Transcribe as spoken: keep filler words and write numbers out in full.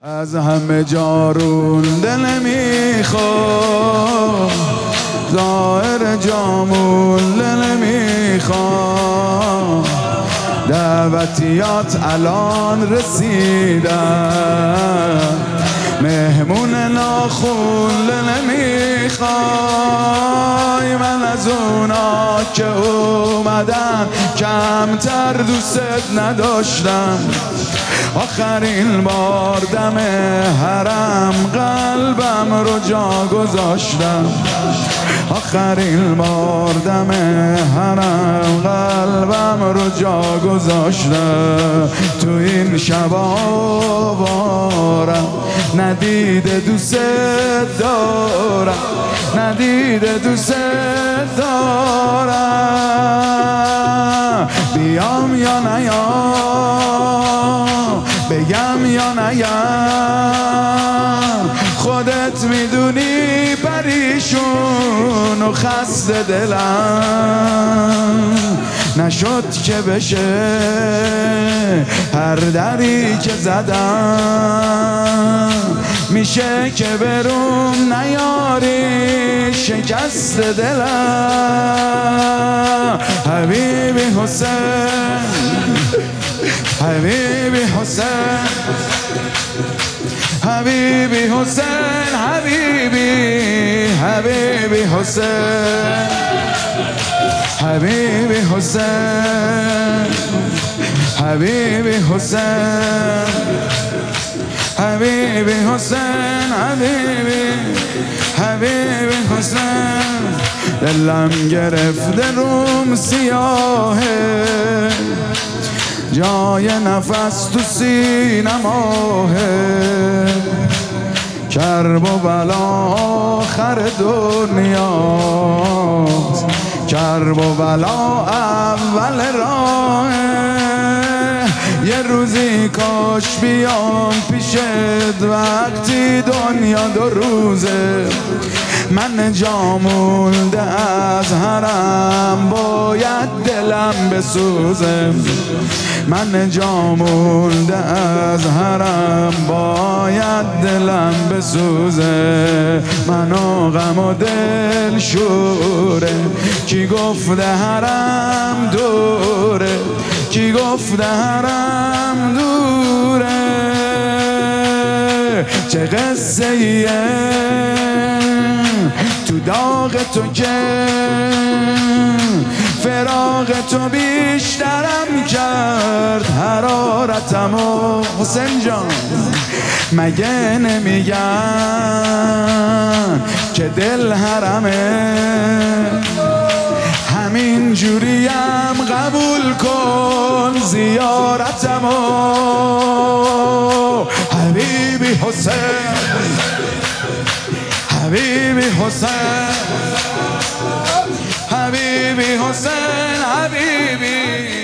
از همه جارون دل میخوام، ظاهر جامون دل میخوام، دعوتیات الان رسیدن، مهمون ناخون دل میخوای. من از اونا که اومدن کمتر دوست نداشتم، آخرین بار دم حرم قلبم رو جا گذاشتم، آخرین بار دم حرم قلبم رو جا گذاشتم. تو این شبارم ندیده دوست دارم، ندیده دوست دارم. بیام یا نیام، بگم یا نگم، خودت میدونی پریشون و خسته دلم. نشد که بشه هر دری که زدم، میشه که بروم نیاری شکست دلم. حبیبی حسین، حبیبی حسین، حبیبی حسین، حبیبی حبیبی حسین، حبیبی حسین، حبیبی حسین، حبیبی حسین، حبیبی حبیبی حسین. دلم گرفته روم سیاهه، جای نفس تو سینماهه، کرب و بلا آخر دنیاست، کرب و بلا اول راهه. یه روزی کاش بیام پیشت وقتی دنیا دو روزه، من جا مونده از حرم باید دلم بسوزه، من جا مونده از حرم باید دلم بسوزه. منو غم و دل شوره، کی گفته حرم دوره، کی گفته حرم دوره. چه قصه ایه تو داغ تو که فراق تو بیشترم کرد حرارتمو. حسین جان مگه نمیگن که دل حرمه، همین جوریم قبول کن زیارتمو. حبیبی حسین، حبیبی حسین، حبیبی حسین، حبیبی